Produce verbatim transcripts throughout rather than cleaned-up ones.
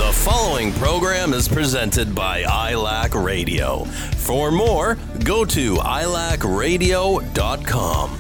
The following program is presented by I L A C Radio. For more, go to I L A C radio dot com.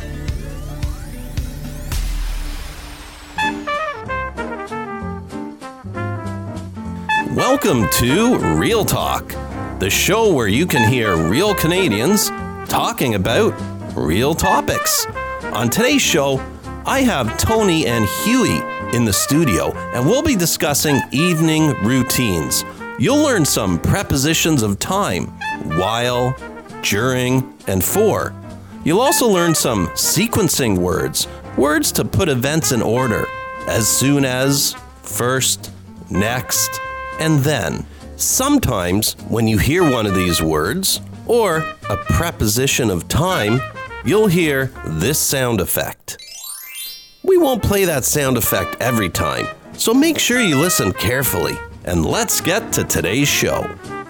Welcome to Real Talk, the show where you can hear real Canadians talking about real topics. On today's show, I have Tony and Huey in the studio, and we'll be discussing evening routines. You'll learn some prepositions of time, while, during, and for. You'll also learn some sequencing words, words to put events in order, as soon as, first, next, and then. Sometimes, when you hear one of these words, or a preposition of time, you'll hear this sound effect. We won't play that sound effect every time, so make sure you listen carefully. And let's get to today's show.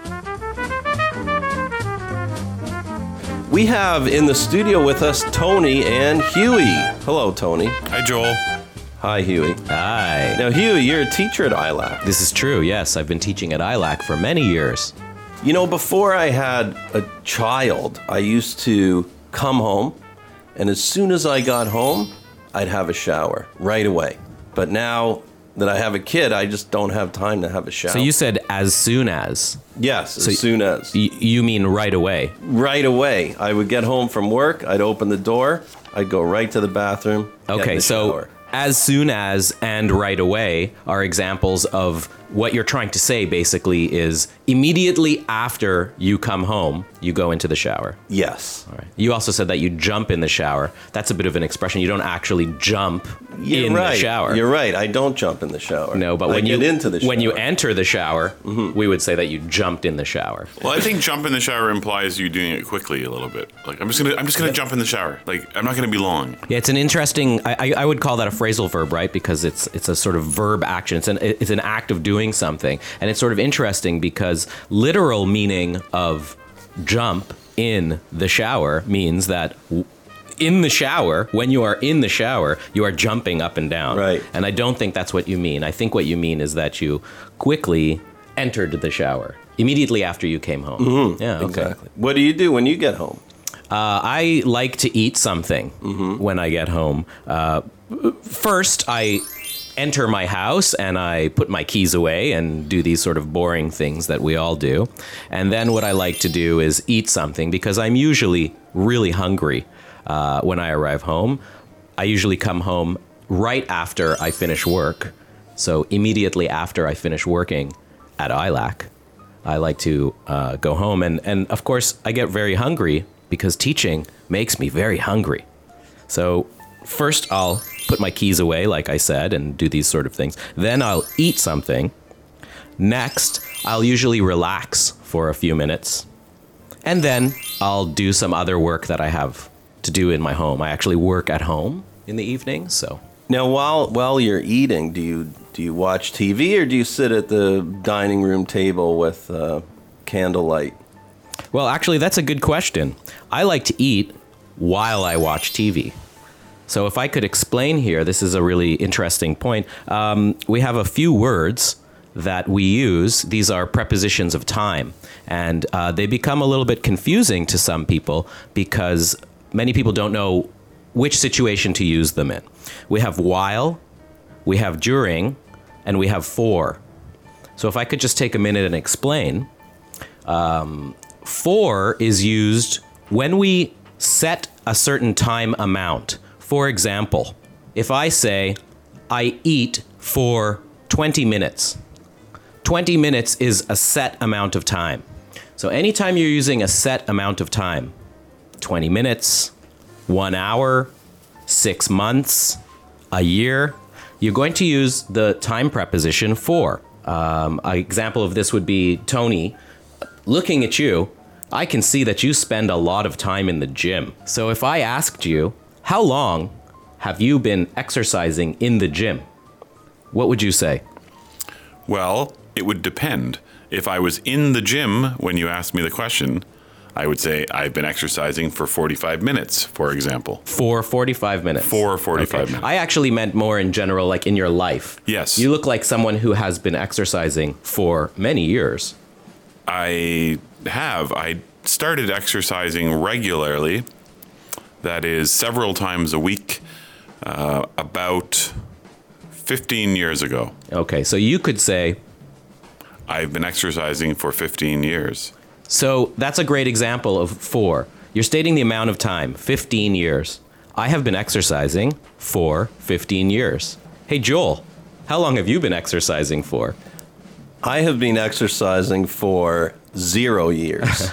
We have in the studio with us Tony and Huey. Hello, Tony. Hi, Joel. Hi, Huey. Hi. Now, Huey, you're a teacher at I L A C. This is true, yes. I've been teaching at I L A C for many years. You know, before I had a child, I used to come home, and as soon as I got home, I'd have a shower right away. But now that I have a kid, I just don't have time to have a shower. So you said as soon as. Yes, as so soon as. Y- you mean right away? Right away. I would get home from work, I'd open the door, I'd go right to the bathroom. Okay, so shower. As soon as and right away are examples of what you're trying to say basically is immediately after you come home, you go into the shower. Yes. All right. You also said that you jump in the shower. That's a bit of an expression. You don't actually jump You're in right. the shower. You're right. I don't jump in the shower. No, but I when get you into the shower. when you enter the shower, mm-hmm. we would say that you jumped in the shower. Well, I think jump in the shower implies you doing it quickly a little bit. Like I'm just gonna I'm just gonna jump in the shower. Like I'm not gonna be long. Yeah, it's an interesting. I, I I would call that a phrasal verb, right? Because it's it's a sort of verb action. It's an it's an act of doing something, and it's sort of interesting because literal meaning of jump in the shower means that w- in the shower, when you are in the shower, you are jumping up and down. Right. And I don't think that's what you mean. I think what you mean is that you quickly entered the shower immediately after you came home. Mm-hmm. Yeah, okay. Exactly. What do you do when you get home? Uh, I like to eat something mm-hmm. when I get home. Uh, first, I enter my house and I put my keys away and do these sort of boring things that we all do. And then what I like to do is eat something because I'm usually really hungry uh, when I arrive home. I usually come home right after I finish work. So immediately after I finish working at I L A C, I like to uh, go home. And, and of course, I get very hungry because teaching makes me very hungry. So first I'll put my keys away, like I said, and do these sort of things. Then I'll eat something. Next, I'll usually relax for a few minutes. And then I'll do some other work that I have to do in my home. I actually work at home in the evening, so. Now, while while you're eating, do you do you watch T V or do you sit at the dining room table with uh, candlelight? Well, actually, that's a good question. I like to eat while I watch T V. So if I could explain here, this is a really interesting point. Um, we have a few words that we use. These are prepositions of time. And uh, they become a little bit confusing to some people because many people don't know which situation to use them in. We have while, we have during, and we have for. So if I could just take a minute and explain. Um, for is used when we set a certain time amount. For example, if I say, I eat for twenty minutes, twenty minutes is a set amount of time. So anytime you're using a set amount of time, twenty minutes, one hour, six months, a year, you're going to use the time preposition for. Um, an example of this would be Tony, looking at you, I can see that you spend a lot of time in the gym. So if I asked you, how long have you been exercising in the gym? What would you say? Well, it would depend. If I was in the gym when you asked me the question, I would say I've been exercising for forty-five minutes, for example. For forty-five minutes. For forty-five Okay. minutes. I actually meant more in general, like in your life. Yes. You look like someone who has been exercising for many years. I have. I started exercising regularly. That is several times a week, uh, about fifteen years ago. Okay, so you could say, I've been exercising for fifteen years. so that's a great example of for. You're stating the amount of time, fifteen years. I have been exercising for fifteen years. Hey, Joel, how long have you been exercising for? I have been exercising for zero years.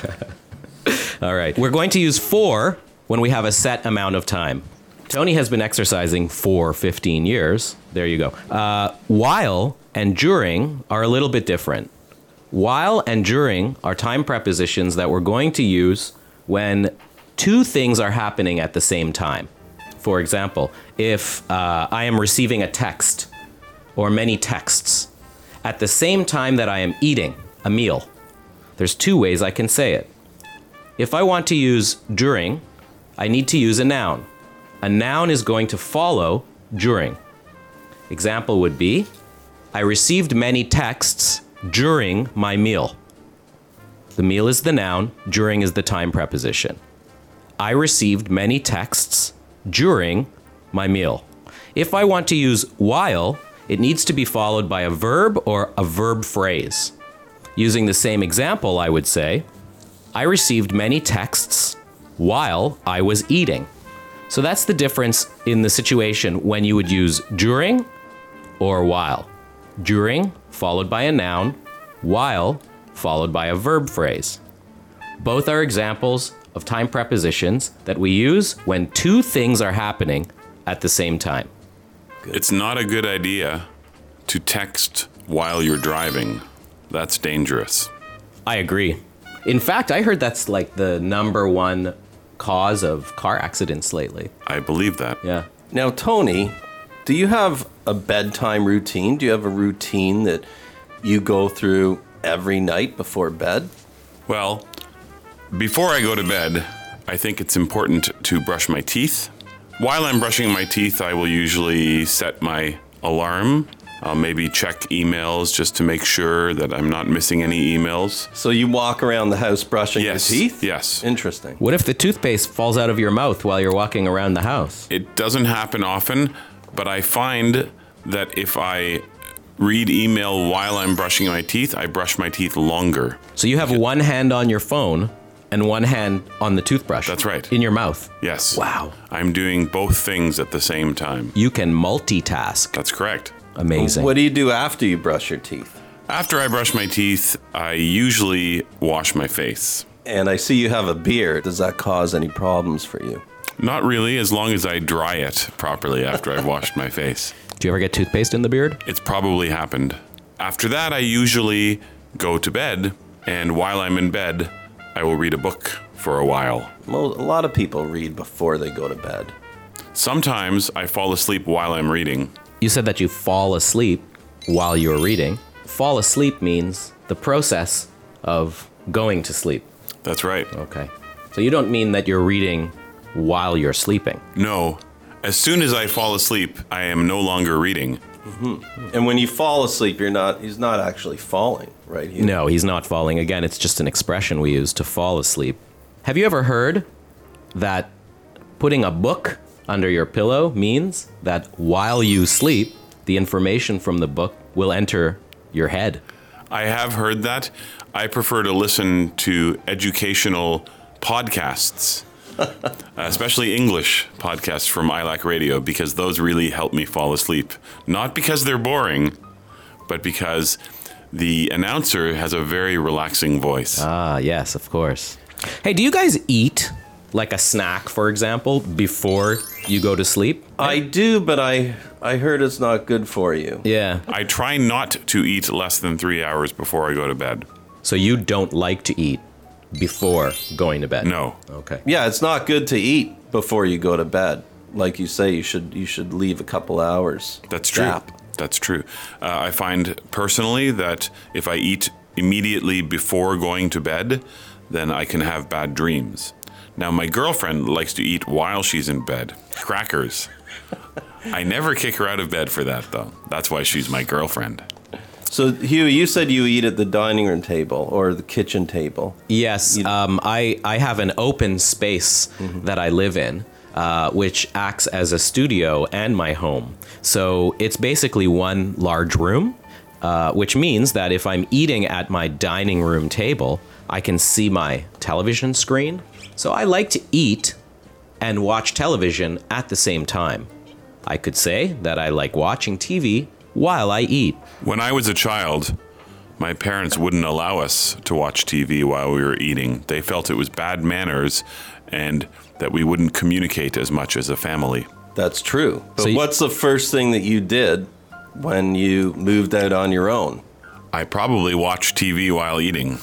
All right. We're going to use for when we have a set amount of time. Tony has been exercising for fifteen years. There you go. Uh, while and during are a little bit different. While and during are time prepositions that we're going to use when two things are happening at the same time. For example, if uh, I am receiving a text or many texts at the same time that I am eating a meal, there's two ways I can say it. If I want to use during, I need to use a noun. A noun is going to follow during. Example would be, I received many texts during my meal. The meal is the noun, during is the time preposition. I received many texts during my meal. If I want to use while, it needs to be followed by a verb or a verb phrase. Using the same example, I would say, I received many texts while I was eating. So that's the difference in the situation when you would use during or while. During, followed by a noun, while, followed by a verb phrase. Both are examples of time prepositions that we use when two things are happening at the same time. It's not a good idea to text while you're driving. That's dangerous. I agree. In fact, I heard that's like the number one cause of car accidents lately. I believe that. Yeah. Now, Tony, do you have a bedtime routine? Do you have a routine that you go through every night before bed? Well, before I go to bed, I think it's important to brush my teeth. While I'm brushing my teeth, I will usually set my alarm. I'll maybe check emails just to make sure that I'm not missing any emails. So you walk around the house brushing Yes, your teeth? yes. Interesting. What if the toothpaste falls out of your mouth while you're walking around the house? It doesn't happen often, but I find that if I read email while I'm brushing my teeth, I brush my teeth longer. So you have one hand on your phone and one hand on the toothbrush. That's right. In your mouth. Yes. Wow. I'm doing both things at the same time. You can multitask. That's correct. Amazing. What do you do after you brush your teeth? After I brush my teeth, I usually wash my face. And I see you have a beard. Does that cause any problems for you? Not really, as long as I dry it properly after I've washed my face. Do you ever get toothpaste in the beard? It's probably happened. After that, I usually go to bed, and while I'm in bed, I will read a book for a while. Well, a lot of people read before they go to bed. Sometimes I fall asleep while I'm reading. You said that you fall asleep while you're reading. Fall asleep means the process of going to sleep. That's right. Okay. So you don't mean that you're reading while you're sleeping. No. As soon as I fall asleep, I am no longer reading. Mm-hmm. And when you fall asleep, you're not, he's not actually falling, right? He, No, he's not falling. Again, it's just an expression we use to fall asleep. Have you ever heard that putting a book under your pillow means that while you sleep, the information from the book will enter your head? I have heard that. I prefer to listen to educational podcasts, especially English podcasts from I L A C Radio, because those really help me fall asleep. Not because they're boring, but because the announcer has a very relaxing voice. Ah, yes, of course. Hey, do you guys eat like a snack, for example, before you go to sleep? I do, but I I heard it's not good for you. Yeah. I try not to eat less than three hours before I go to bed. So you don't like to eat before going to bed? No. Okay. Yeah, it's not good to eat before you go to bed. Like you say, you should you should leave a couple hours. That's true. gap. That's true. Uh, I find personally that if I eat immediately before going to bed, then I can have bad dreams. Now, my girlfriend likes to eat while she's in bed. Crackers. I never kick her out of bed for that, though. That's why she's my girlfriend. So, Hugh, you said you eat at the dining room table or the kitchen table. Yes, um, I, I have an open space mm-hmm. that I live in, uh, which acts as a studio and my home. So it's basically one large room, uh, which means that if I'm eating at my dining room table, I can see my television screen. So I like to eat and watch television at the same time. I could say that I like watching T V while I eat. When I was a child, my parents wouldn't allow us to watch T V while we were eating. They felt it was bad manners and that we wouldn't communicate as much as a family. That's true. But So you- what's the first thing that you did when you moved out on your own? I probably watched T V while eating.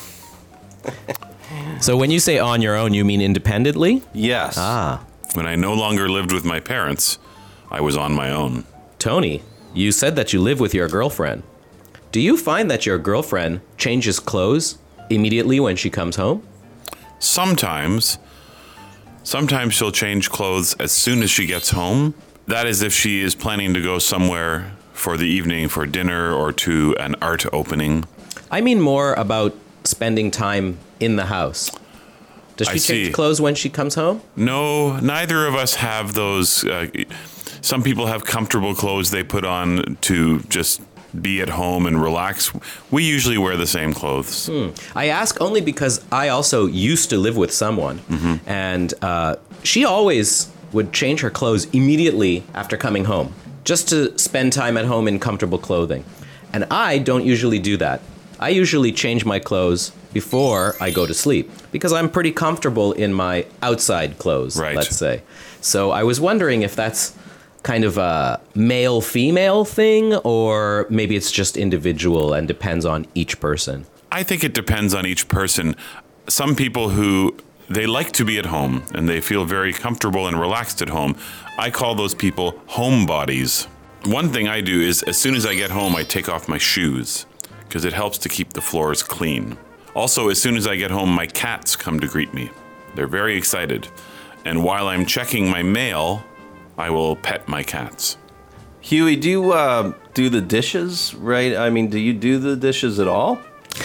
So when you say on your own, you mean independently? Yes. Ah, When I no longer lived with my parents, I was on my own. Tony, you said that you live with your girlfriend. Do you find that your girlfriend changes clothes immediately when she comes home? Sometimes, sometimes she'll change clothes as soon as she gets home. That is if she is planning to go somewhere for the evening for dinner or to an art opening. I mean more about spending time in the house. Does I she change see. clothes when she comes home? No, neither of us have those. Uh, some people have comfortable clothes they put on to just be at home and relax. We usually wear the same clothes. Hmm. I ask only because I also used to live with someone, Mm-hmm. and uh, she always would change her clothes immediately after coming home, just to spend time at home in comfortable clothing. And I don't usually do that. I usually change my clothes before I go to sleep because I'm pretty comfortable in my outside clothes, Right. let's say. So I was wondering if that's kind of a male-female thing, or maybe it's just individual and depends on each person. I think it depends on each person. Some people who they like to be at home and they feel very comfortable and relaxed at home. I call those people homebodies. One thing I do is as soon as I get home, I take off my shoes because it helps to keep the floors clean. Also, as soon as I get home, my cats come to greet me. They're very excited. And while I'm checking my mail, I will pet my cats. Huey, do you uh, do the dishes, right? I mean, do you do the dishes at all?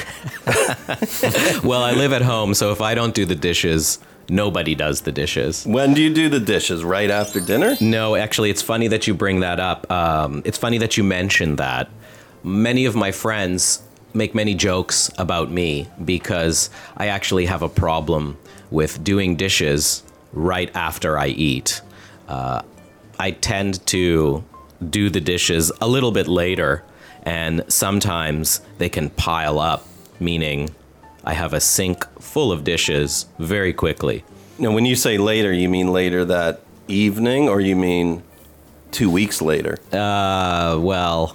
Well, I live at home, so if I don't do the dishes, nobody does the dishes. When do you do the dishes? Right after dinner? No, actually, it's funny that you bring that up. Um, it's funny that you mention that. Many of my friends make many jokes about me because I actually have a problem with doing dishes right after I eat. Uh, I tend to do the dishes a little bit later, and sometimes they can pile up, meaning I have a sink full of dishes very quickly. Now, when you say later, you mean later that evening, or you mean two weeks later? Uh, well,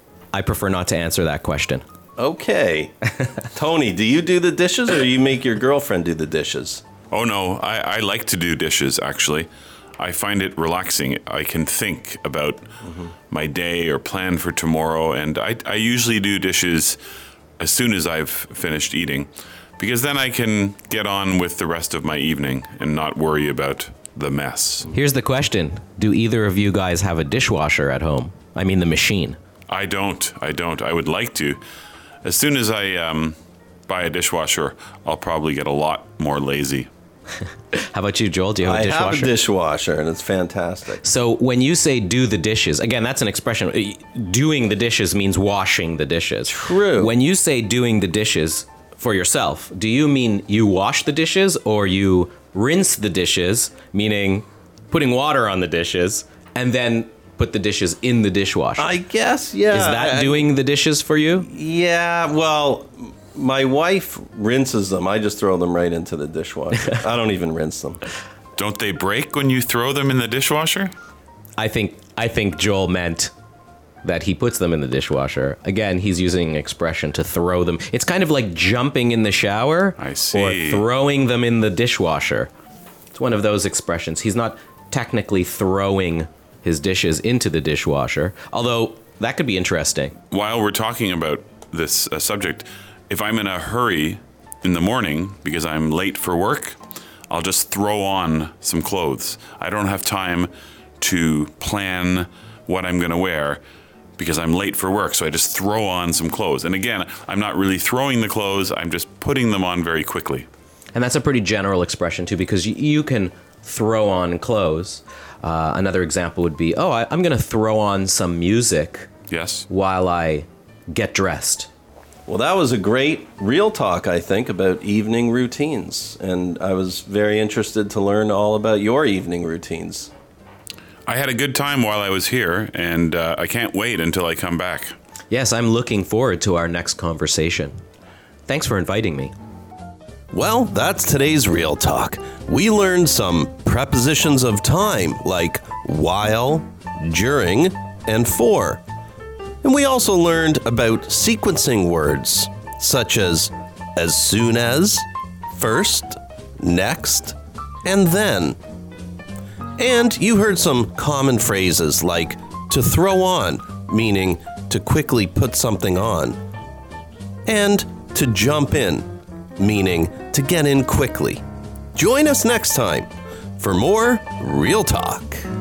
I prefer not to answer that question. Okay. Tony, do you do the dishes, or you make your girlfriend do the dishes? Oh no, I, I like to do dishes actually. I find it relaxing. I can think about mm-hmm. my day or plan for tomorrow, and I, I usually do dishes as soon as I've finished eating, because then I can get on with the rest of my evening and not worry about the mess. Here's the question. Do either of you guys have a dishwasher at home? I mean the machine. I don't. I don't. I would like to. As soon as I um, buy a dishwasher, I'll probably get a lot more lazy. How about you, Joel? Do you have a I dishwasher? have a dishwasher, and it's fantastic. So when you say do the dishes, again, that's an expression. Doing the dishes means washing the dishes. True. When you say doing the dishes for yourself, do you mean you wash the dishes or you rinse the dishes, meaning putting water on the dishes, and then put the dishes in the dishwasher? I guess, yeah. Is that I- doing the dishes for you? Yeah, well, my wife rinses them. I just throw them right into the dishwasher. I don't even rinse them. Don't they break when you throw them in the dishwasher? I think I think Joel meant that he puts them in the dishwasher. Again, he's using an expression to throw them. It's kind of like jumping in the shower I see. or throwing them in the dishwasher. It's one of those expressions. He's not technically throwing his dishes into the dishwasher, although that could be interesting. While we're talking about this uh, subject, if I'm in a hurry in the morning, because I'm late for work, I'll just throw on some clothes. I don't have time to plan what I'm going to wear because I'm late for work, so I just throw on some clothes. And again, I'm not really throwing the clothes, I'm just putting them on very quickly. And that's a pretty general expression, too, because you, you can throw on clothes. Uh, another example would be, oh, I, I'm going to throw on some music Yes. while I get dressed. Well, that was a great real talk, I think, about evening routines. And I was very interested to learn all about your evening routines. I had a good time while I was here, and uh, I can't wait until I come back. Yes, I'm looking forward to our next conversation. Thanks for inviting me. Well, that's today's Real Talk. We learned some prepositions of time like while, during, and for. And we also learned about sequencing words such as as soon as, first, next, and then. And you heard some common phrases like to throw on, meaning to quickly put something on, and to jump in, meaning to get in quickly. Join us next time for more Real Talk.